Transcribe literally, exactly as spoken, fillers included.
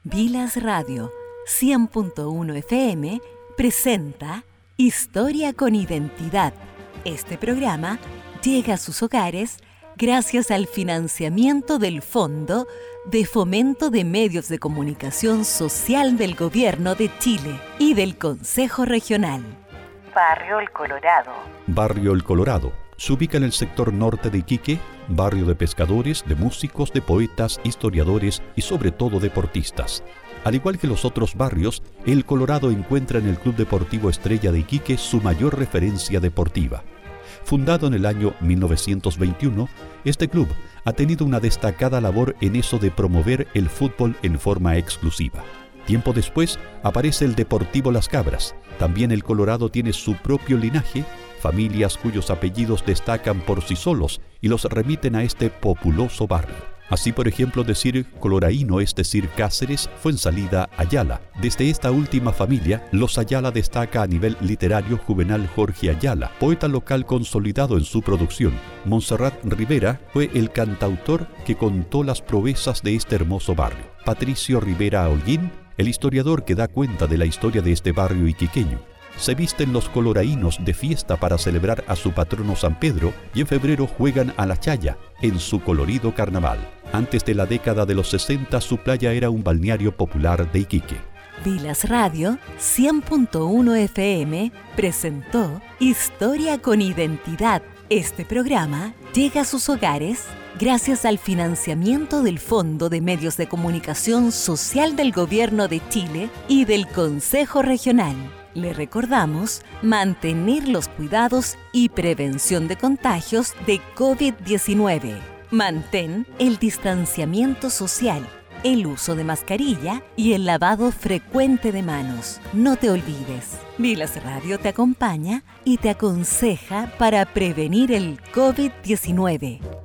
Vilas Radio cien punto uno F M presenta Historia con Identidad. Este programa llega a sus hogares gracias al financiamiento del Fondo de Fomento de Medios de Comunicación Social del Gobierno de Chile y del Consejo Regional. Barrio El Colorado. Barrio El Colorado se ubica en el sector norte de Iquique, barrio de pescadores, de músicos, de poetas, historiadores y sobre todo deportistas. Al igual que los otros barrios, El Colorado encuentra en el Club Deportivo Estrella de Iquique su mayor referencia deportiva. Fundado en el año mil novecientos veintiuno, este club ha tenido una destacada labor en eso de promover el fútbol en forma exclusiva. Tiempo después aparece el Deportivo Las Cabras. También El Colorado tiene su propio linaje, familias cuyos apellidos destacan por sí solos y los remiten a este populoso barrio. Así, por ejemplo, decir coloraíno es decir Cáceres, Fuensalida, Ayala. Desde esta última familia, los Ayala destaca a nivel literario Juvenal Jorge Ayala, poeta local consolidado en su producción. Montserrat Rivera fue el cantautor que contó las proezas de este hermoso barrio. Patricio Rivera Holguín, el historiador que da cuenta de la historia de este barrio iquiqueño. Se visten los coloraínos de fiesta para celebrar a su patrono San Pedro y en febrero juegan a la chaya en su colorido carnaval. Antes de la década de los sesenta, su playa era un balneario popular de Iquique. Vilas Radio cien punto uno F M presentó Historia con Identidad. Este programa llega a sus hogares gracias al financiamiento del Fondo de Medios de Comunicación Social del Gobierno de Chile y del Consejo Regional. Le recordamos mantener los cuidados y prevención de contagios de COVID diecinueve. Mantén el distanciamiento social, el uso de mascarilla y el lavado frecuente de manos. No te olvides. Vilas Radio te acompaña y te aconseja para prevenir el COVID diecinueve.